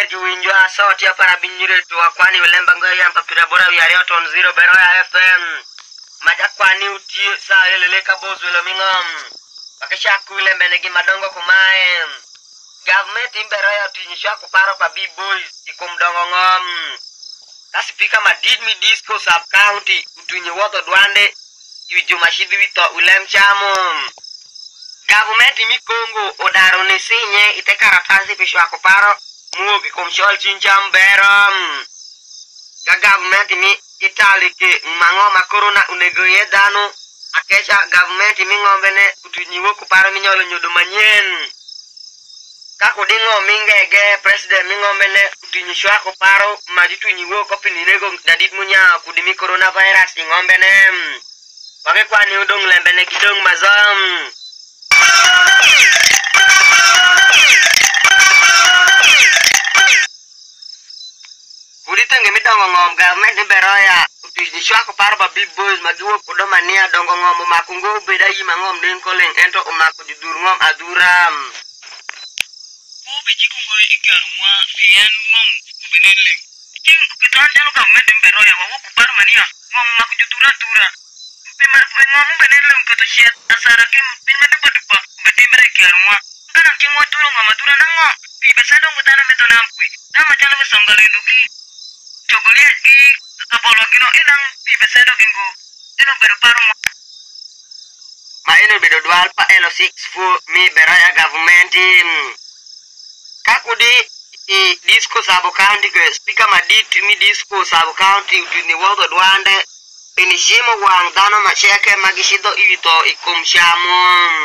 maber juwinjo asoti apara binyire to akwani ulemba ngari ampa pira bora yari oton 0 bero ya FM maja kwani utie sa elele ka bozwelo mingom bakesha kule menegi madongo kumae government imbero ya tinyisha kuparo pa big boys ikumdongo ngom kasipika madid mi disco sub county utunye woto dwande iwijuma shidi wito ulem chamo government mi Kongo odaro ni sinye ite karatasi pishwa kuparo mugi kumshol chincham beram ka government mi Itali ke mango makorona unegoye dano akesha government mi ngombene utunyiwo kuparo minyolo nyodo manyen kako dingo mingege president mi ngombene utinyishwa kuparo majitunyiwo kopininego dadit munya kudimi coronavirus ngombene wake kwani udong lembene kidong mazam Uditenge midongo ngom government beroya utishwa ko parba big boys magiwo kodoma nia dongo ngom makungo beda yima ngom den koleng ento omako didur ngom aduram ubi jikungo ikarumwa yen ngom kubenele king kitan jalo government beroya wawo kupar mania ngom maku judura dura pemar ngom benele ngkoto shet asara kim pinmene padupa betimere karumwa kana kingwa duro ngom adura nango pibesado ngutana metonampui nama jalo besongalendugi Jogolia di apologino inang ibesedo gingo ino berparu ma ino bedo dual pa elo 6 fu mi beraya government kakudi i disco sabo county ke speaker madit mi disco sabo county utini wodo dwande pinishimo wang dano macheke magishido ivito ikumshamu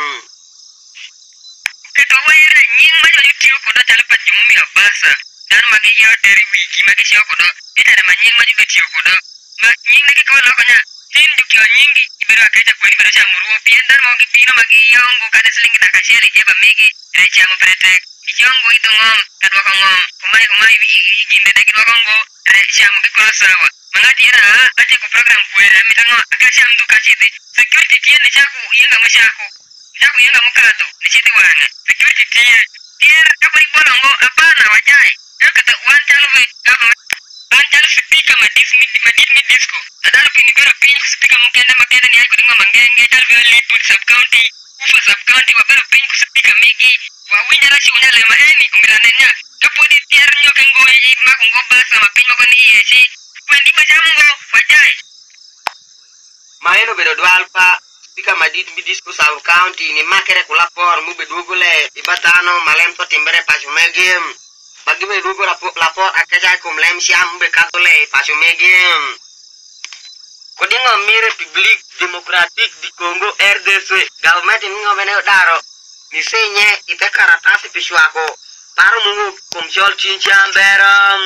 keto waire nying majo yutio koda chalepa jumumi abasa dan magi yo dari wiki magi sio kodo itare manying maju betio kodo ma nying nake ko lokonya tin dukyo nyingi ibero akeja kweli bero cha muruo pien dan mogi pino magi yongo kada selingi na kasheri jeba migi recha mo pretek yongo idongom kadwa kongom kumai ginde dagi dogongo recha mo gikulo sawa mangati era ate ku program kuera mitango akasha mdu kachide security tiene chaku yenga mashaku chaku yenga mukato nichiti wana security tier kapari bolongo apana wajai kata wan chalo Banjalo speaker madid mi disco. Nadalo pinibero pin speaker mukenda makenda ni aiko dingo mangenge chalo Leadwood sub county. Ufa sub county wabero pin speaker migi. Wawinya rashi unyale maeni umiranenya. Kapodi tiar nyoke ngoyi makungo basa mapinyo koni yeshi. Wendi majamungo wajai. Maeno bedo dwalpa speaker madid mi disco sub county ni makere kulapor mube dugule ibatano malemto timbere pachumegem. Bagibe dugo lapor akaja kumlem siam be katole pasumegem kodingo mi Republik Demokratik di Kongo RDC government mingo mene daro ni senye ite karatasi pishwako paru mungu kumchol chincham beram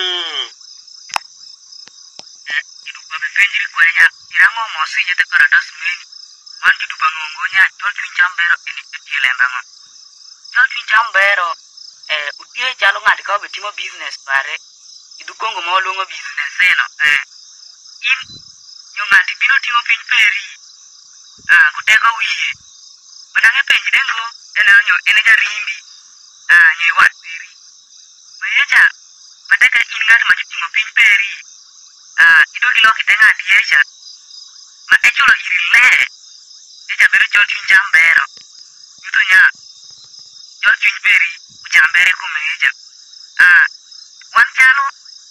kidupa bepenjiri kwenya irango mosi nyete karatasi meni man kidupa ngongonya chol chincham bero ini lembango chol chincham bero utie chalo ngati ka betimo business pare idukongo mo luongo business eno in yo ngati bino timo piny peri kutego wiye manange penj dengo ene jarimbi nyo wat peri mayecha mateka in ngati ma timo piny peri idogi loki te ngati yecha ma echulo irile echa bero chol chuny jambero yuto nya chol chuny peri jambere kumeja wanchalo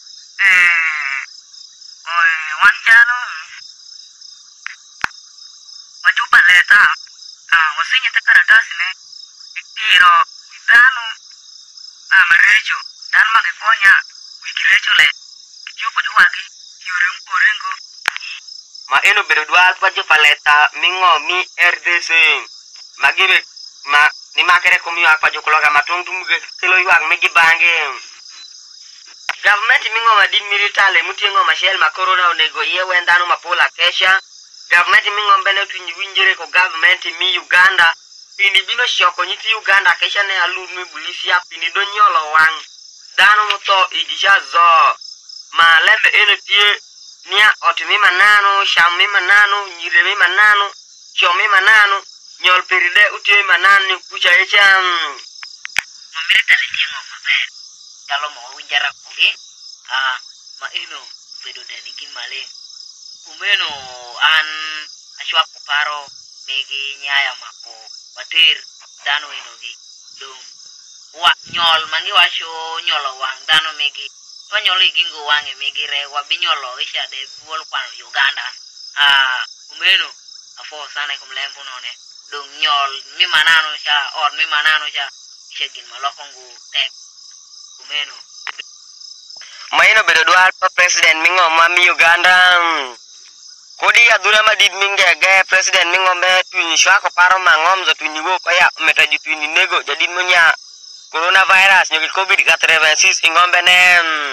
wajuba leta wasinye te karatasi ne ikiro dano marecho dan magikonya wikirecho le kityoko juwagi yore mporengo ma eno bedo dwal pa jo paleta mingo mi RDC magibe ma ni makere komi akwa jokologa matung muge kelo yuang megi bange government mingo madin militale mutiengo mashel ma corona onego ye wendano mapola kesha government mingo mbene tunyi winjere ko government mi Uganda pini bino shoko nyiti Uganda kesha ne alumi bulisia pini do nyolo wang dano moto idisha zo ma lembe ene tie nia otimi manano shami manano nyiremi manano shomi manano nyol peride utie manani kucha echam mamire tale tiengo maber chalo mo winjara kugi ma ino bedo denigin maleng kumeno an ashwa kuparo megi nyaya mako batir dano inogi dum wa nyol mangi washo nyolo wang dano megi wanyolo igingo wange megi rewa binyolo isha de wol kwan Uganda kumeno afo sana kumlembo none dum nyol mi manano cha or mi manano cha shegin malokongu tek kumeno maino bedo dwal pa president mingo mami Uganda kodi adura madid mingege president mingo me twini shwako paro mangom zo twini wo kaya meta twini nego jadi munya coronavirus nyogi covid 19 ingombe ne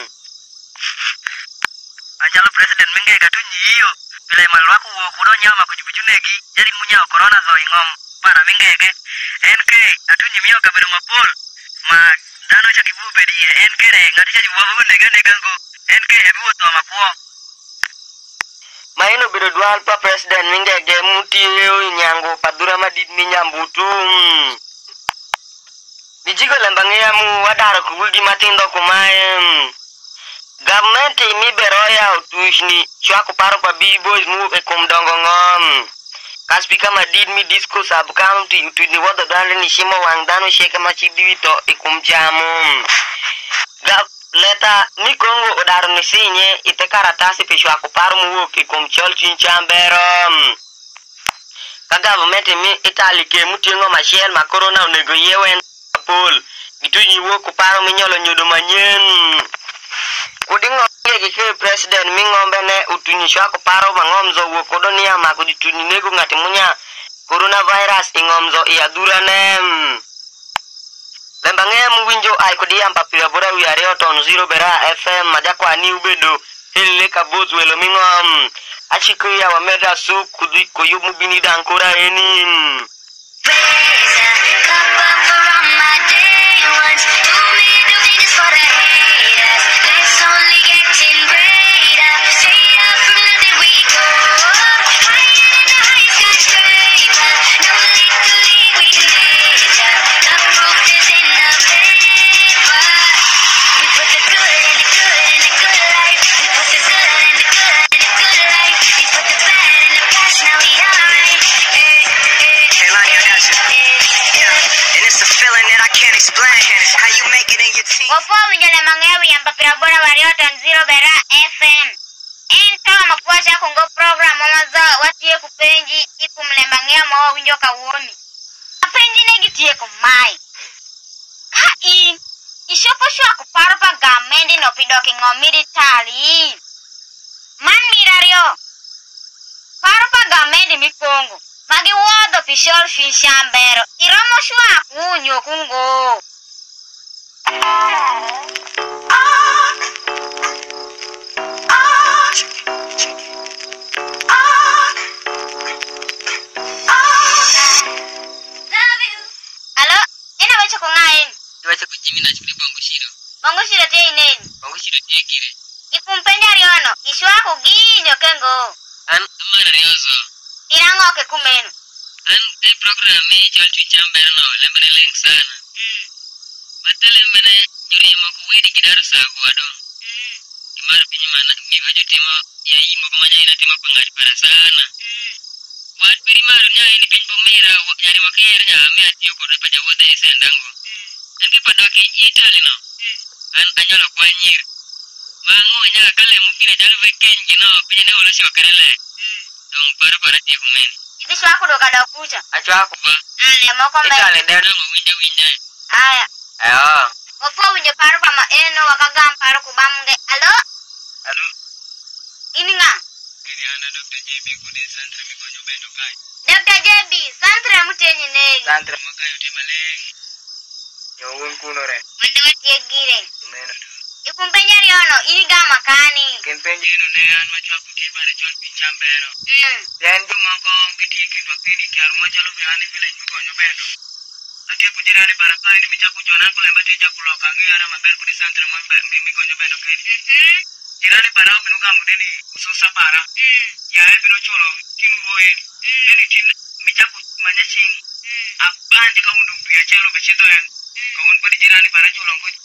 ajalo president mingege twini iyo bila malwaku wo kudo nyama kujubujunegi jadi munya corona zo ingom para mingege NK atunyi miyo kabedo mapol ma dano cha kibu bedi NK re ngatisha jiwabu nega ngo NK ebu to makuo maino bedo dwal pa president mingege mutiyo nyango padura madid minyambutu bijigo lembangia mu wadaro kuwigi matindo kumae government mi beroya utushni chwako paro pa big boys mu e kumdongo ngom kaspika madid mi disco sub county utuni wodo dale ni shimo wangdano sheke machibito ikumchamu leta ni kongo odaro ni sinye ite karatasi pishwa kuparo mu ikumchol chinchambero ka government mi itali ke mutingo machel ma corona onego yewen pol gitunyi wo kuparo mi nyolo nyudo manyen kudingo ke president mingombe ne utunyi shwako paro mangomzo wo kodonia ma kudituni nego ngati munya coronavirus ingomzo iadura ne lembange mu winjo ai kodia mpapira bora wi areo ton 0 bera fm majakwa ni ubedo hele kaboz welo mingom achikuya wa meda su kuyumu bini dankora eni Wapo winjole mangewi yang papira bora warioton 0 bera FM. Ento mapuasha kungo program mazo watie kupenji iku mlembangia mawa winjo kawoni. Apenji negitie kumai. Kai, ishoko shwa kuparo pa gamendi no pidoki ngomiri tali. Man mirario. Paro pa gamendi mipongo. Magi wodo pishol finshambero. Iromo shwa kunyo kungo. Halo, ina baca ko ngain. baca kucimi na chukuri Bongo shiro te inen. kire Ikumpenda riono, iswa ko ginyo kengo. an amara riozo Irango ke kumenu. an te program me chol chinchambero no lembre link sana batale mene juri mo ko wedi kidaru sagu adon imar pinyi mana mi ajo timo ya imo ko manya ina timo pangari para sana wat biri maru nya ini pin pomira nyari makir nya me atio ko pa jawo de sendango enki padoki itali no an anyolo kwanyir mango nya kale mukire jalo vekenji no pinyi ne olo shokerele dong para tie kumeni Itu shwa ko do kada kucha. achwa ko ba Ale moko mbe. itali dero mo winja Aya. ayo Wapo winjo paro pa ma eno wakagam paro kubamunge. Halo? halo Ini nga? ini ana Dr. JB kudi santre mi konyo bendo kai Dr. JB, santra mutenyi negi. santre makayo timaleng yo won kuno re Wande wati egire. meno Ikumpenya riono, ini gama kani. ken penjino ne an ma chwa kuti bare chon pinchambero den du moko giti kindo pini kyar mo chalo be ani village mi konyo bendo ate kujirani baraka ini michaku jona ko lemba teja kuloka ngi ara maber kudi santre mo mi konyo bendo kedi jirani barao binu ga mudeni so sapara ya e binu cholo kinu roe ini tin michaku manyachin abandi ka undu pia chelo be chido en ka un bodi jirani bara cholo ko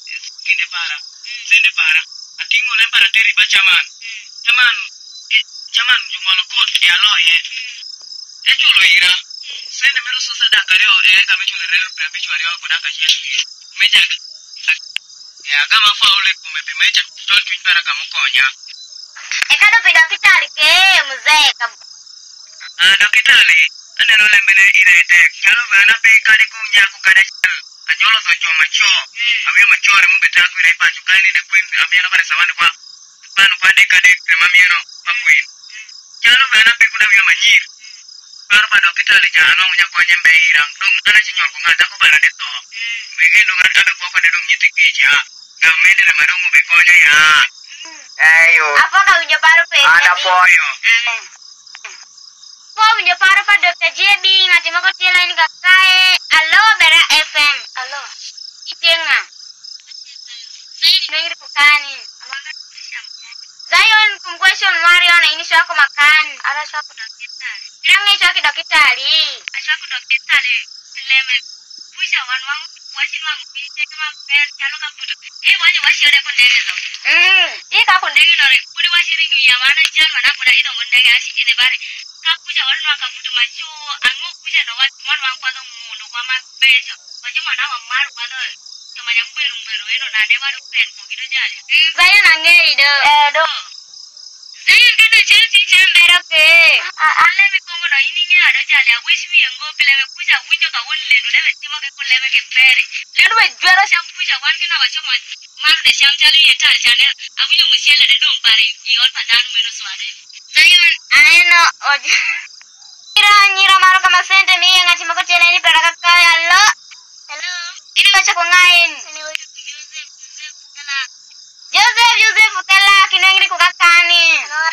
kinde para sende para atingo le para teri ba chaman chaman jungolo kot ya lo ye e chulo ira sende mero so sadaka leo ka mechulo relo pra bichwa leo kwa daka chetu meja ya kama faule kumepe meja tutu para kama konya Ekado pida kitali ke mzee kabu. Dokitali ane no lembele ire tek chalo bana pe kali ku nyaku kada chal anyolo so choma cho abiyo machore mu beta ku ire panju kani de queen amiano bare sawane kwa panu pande kade kremamiano papuin chalo bana pe kuna biyo manyir par pa dokitali ja ano nya ko nyembe irang dong ana chinyol ko ngata ko bara de to bege dong ana tabe ko de dong nyiti kija ga mede le madongo be ko ya ayo Apakah udah baru pe? ada poyo Po udah baru pa Dr. JB ngati mako tila ini kakae. Alo Bera FM. Alo. Itenga. Nengri kukani. Zion kum question Mario na ini aku makan. Ara aku dokitali. Bilang itu aku dokitali. Aku dokitali. Leme. Pusha wanwang wasin wang bisa kama per chalo kabuto. Wanya wasi ada kondege to. Ika kondege nore. Kudi wasi ringu ya mana jan mana kuda itu kondege asik ini bare. Kapuja wanwang kabuto macho ango puja no wanwang kwa to mundu kwa mabeso. Wanyo mana wa maru kwa to. Cuma yang beru eno na dewa do pen ko gido jale. Saya nangeri do. Do. Saya kata Chelsea chambero ke. Ale me kongo na ini ngi ada jale wish mi ngo pile me puja winjo ka won le do le timo ke ko lebe ke pere. Le do jwara sham puja wan ke na wa choma mar de sham chali yetal chane awinyo musiele de dom pare i on pandan meno swade. Zion aeno oji. Nyira maro kama sente mi ngati mako tele ni para kakak allo. Hello. Ini baca ko ngain. Ini baca Joseph Utela kinengri ko kakani.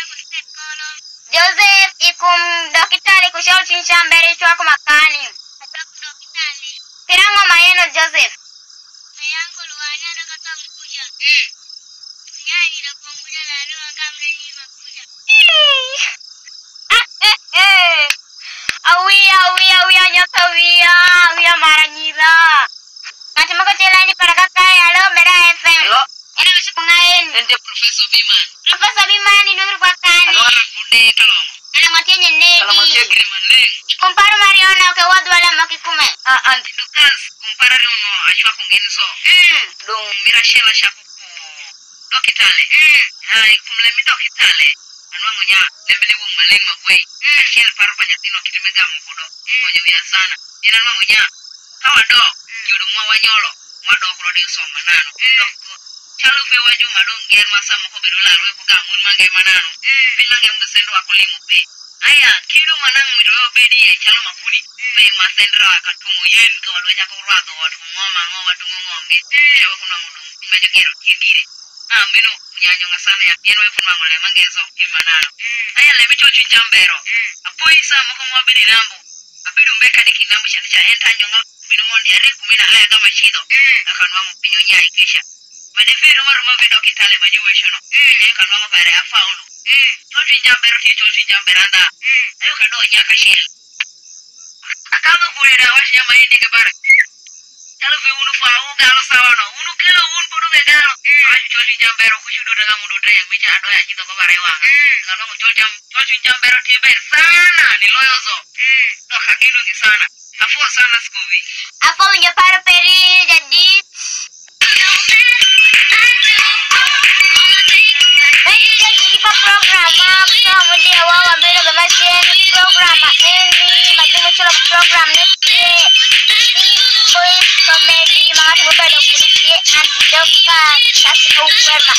Joseph ikum dokitali ko shaw chinchambere cho ako makani. Pirango mayeno Joseph. Mayango luanya na katamu kuja. Nyani na kumbuja la leo kamle ni makuja. Awia nyakawia maranyira. Ngati mako tela ni para kakak halo Bera FM. Halo. Ini bisa pengain. ende Professor Biman Profesor Biman ini merupakan. orang bude tolong Ada matinya kalau mau negi. kiri maneng Kumpara Mariona ke wadu wala makikume. anti dukas kumpara no ashwa kungenso dong mira shela shaku dokitale kumle mi dokitale anwango nya lembele wo maleng magwe shel paro panyatino kitimega mukodo konyo ya sana ina nwango nya kawa do yudu mwa wanyolo mwa do ko de so manano dok chalo fe waju madong ger masa mo ko bedula ro ko gamun mage manano pinange mdo sendo akulimo pe aya kido manang mi do bedi e chalo mapuni pe masendra akatumo yen ko walo ja ko rado watu ngoma watu ngombe yo kuna mudu imeje gero kigire mino unyanyo ngasana ya yeno e kuna ngole mangezo kimanano aya le bicho chichambero apoi sa mo ko mo bedi nambu abidu mbeka diki nambu cha enta nyonga binu mondi are kumina aya kama chido akanwa mpinyo nya ikisha madefero maro mabe dokitale majiwe shono kan wango bare afaulu toti jambero ti toti jamberanda ayo kado nya kashel akama kule da washi nyama indi ke bare chalo fe unu fa u galo sawano unu kilo un bodu be galo ayo toti jambero kushudo daga mudo dre meja ado ya jido ko bare wanga kan wango toti jambero ti be sana ni loyozo do hakino ki sana afo sana skubi Apa punya para peri jadi. Baik jadi kita program kemudian wawa bela bemasien program ini macam muncul program ni voice comedy mga buka do polisi anti joka kasih kau kuema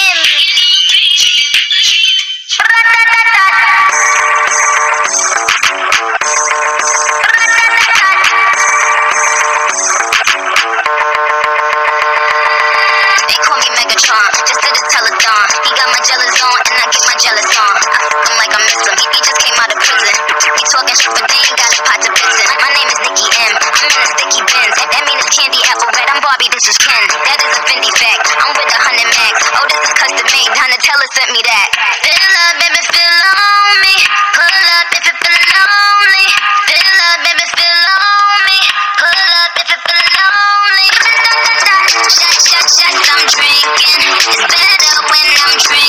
They call me Megatron, just did a telethon. He got my jealous on, and I get my jealous on. I fuck him like I miss him. He just came out of prison. He talking shit, but they ain't got a pot to piss in. My name is Nicki M. I'm in a sticky Benz. That mean it's candy apple red. I'm Barbie, this is Ken. That is a Fendi fact. I'm with 100 max. Oh, this is custom made. Donatella sent me that. Fill up, baby, fill on me. Pull up if it feel lonely. Fill up, baby, fill on me. Pull up if it feel lonely. Shot, I'm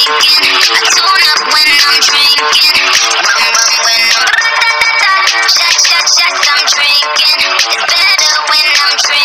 thinking. I tune up when I'm drinking. Rum rum when I'm shot, I'm drinking. It's better when I'm drinking.